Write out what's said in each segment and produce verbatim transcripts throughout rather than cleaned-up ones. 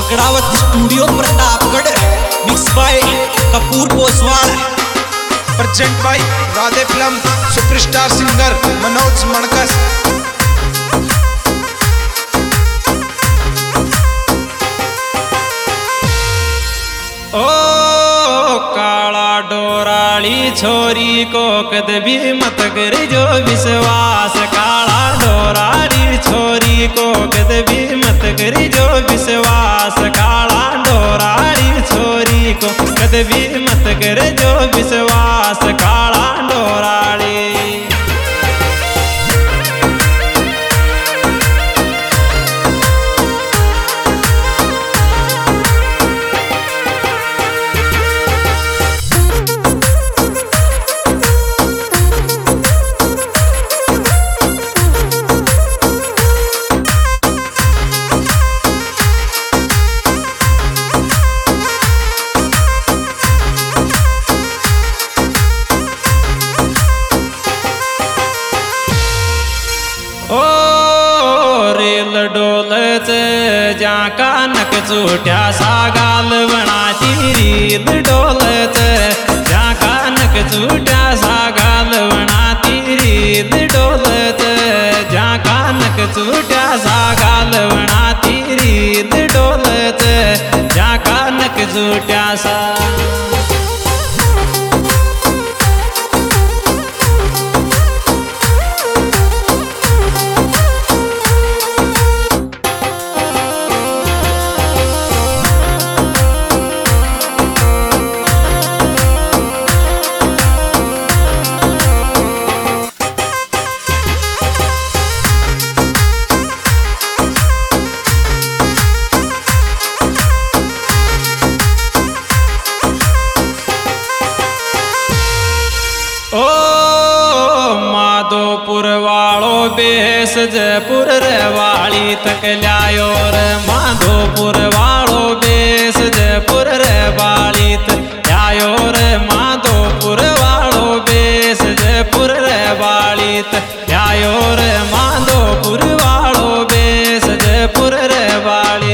पकड़ावत studio Pratapgarh, mix by Kapoor Poswal, present by Radhe film, superstar singer Manoj Mankas. ओ काला डोराली छोरी को कदबी मत कर जो विश्वास, काला डोराली छोरी को कदबी मत कर जो विश्वास, काला डोराली छोरी को कदबी मत कर जो विश्वास, काला डोराली। डोलच जाका नक चूट्या सा गाल बनाती रील, डोलच जाका नक चूट्या सा गाल बनाती रील, डोलच जाका नक चूट्या सा गाल बनाती रील, डोलच जाका नक चूट्या सा। ओ माधोपुर वालो बेस जयपुर रे वाली तक लायो रे, माधोपुर वालो बेस जयपुर रे वाली तक लायो रे, माधोपुर वालो बेस जयपुर रे वाली तक लायो रे, माधोपुर वालो बेस जयपुर रे वाली।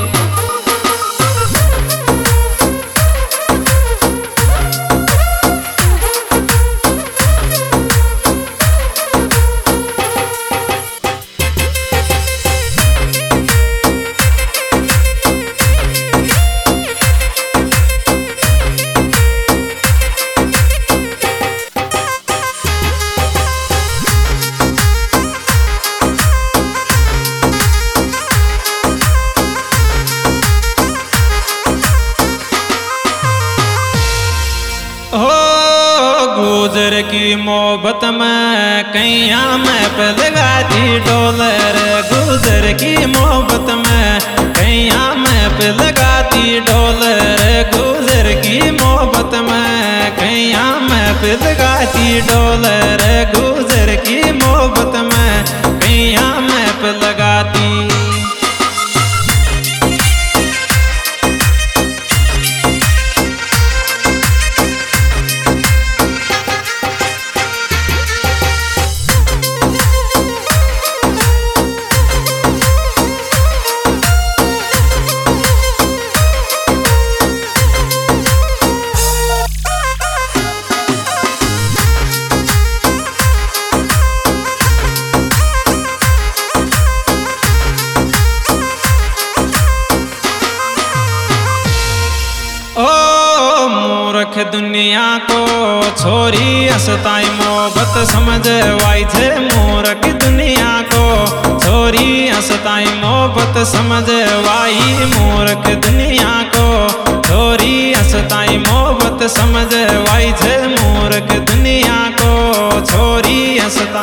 गुजर की मोहब्बत में कैया में पे लगाती डॉलर, गुजर की मोहब्बत में कैया में पे लगाती डॉलर, गुजर की मोहब्बत में कैया में पे लगाती डॉलर, गुजर की मोहब्बत में कैया में पे लगाती। दुनिया को छोरी हंसताई मोहब्बत समझ वाई थे, मूर्ख दुनिया को छोरी हंसताई मोहब्बत समझ वाई, मूर्ख दुनिया को छोरी हंसताई मोहब्बत समझ वाई थे, मूर्ख दुनिया को छोरी हंसता।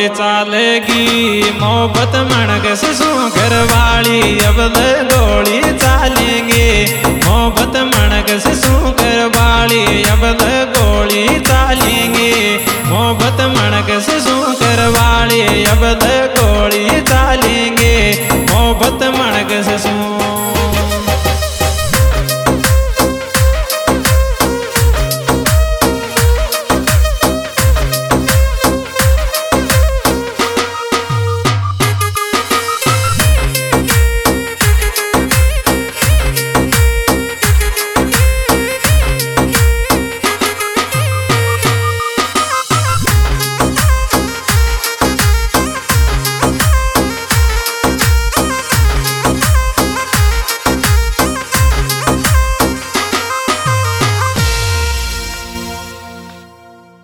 चालेगी मोहब्बत मणक ससु घरवाली अब गोली चालेंगे मोहब्बत मणक ससु घरवाली अब गोली चालेंगे मोहब्बत मणक ससु घरवाली अब गोली चालेंगे मोहब्बत मणक ससु